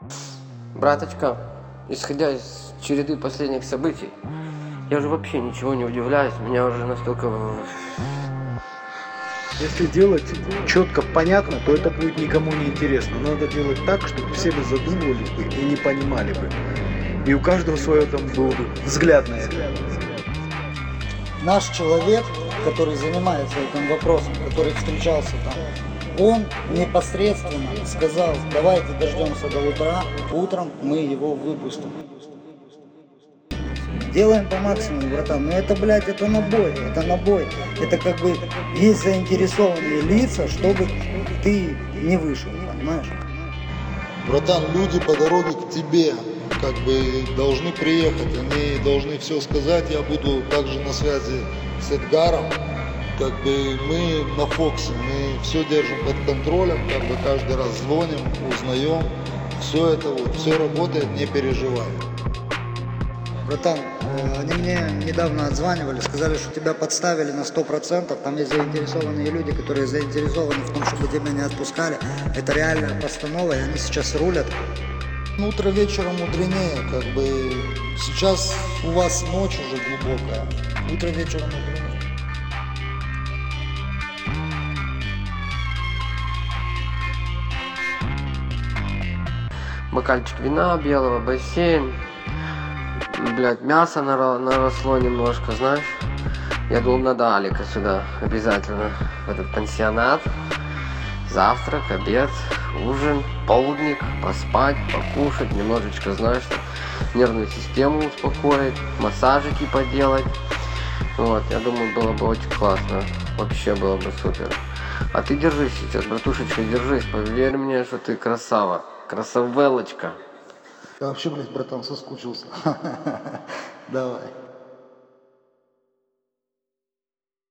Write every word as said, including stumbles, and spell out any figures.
Браточка, исходя из череды последних событий, я уже вообще ничего не удивляюсь, меня уже настолько... Если делать четко, понятно, то это будет никому не интересно. Надо делать так, чтобы все бы задумывались бы и не понимали бы. И у каждого свое там был бы взгляд на это. Наш человек, который занимается этим вопросом, который встречался там, он непосредственно сказал: давайте дождемся до утра, утром мы его выпустим. Делаем по максимуму, братан. Но это, блядь, это набой, это набой. Это как бы есть заинтересованные лица, чтобы ты не вышел, понимаешь? Братан, люди по дороге к тебе как бы должны приехать, они должны все сказать. Я буду также на связи с Эдгаром. Как бы мы на Фоксе, мы все держим под контролем, как бы каждый раз звоним, узнаем. Все это вот, все работает, не переживай. Братан, они мне недавно отзванивали, сказали, что тебя подставили на сто процентов. Там есть заинтересованные люди, которые заинтересованы в том, чтобы тебя не отпускали. Это реальная постанова, и они сейчас рулят. Утро вечером мудренее, как бы сейчас у вас ночь уже глубокая. Утро вечером мудренее. Бокальчик вина белого, бассейн. Блять, мясо наросло немножко, знаешь. Я думал, надо Алика сюда обязательно, в этот пансионат. Завтрак, обед, ужин, полдник, поспать, покушать, немножечко, знаешь, нервную систему успокоить, массажики поделать. Вот, я думаю, было бы очень классно. Вообще было бы супер. А ты держись сейчас, братушечка, держись. Поверь мне, что ты красава. Красавелочка. Я вообще, блядь, братан, соскучился. Давай.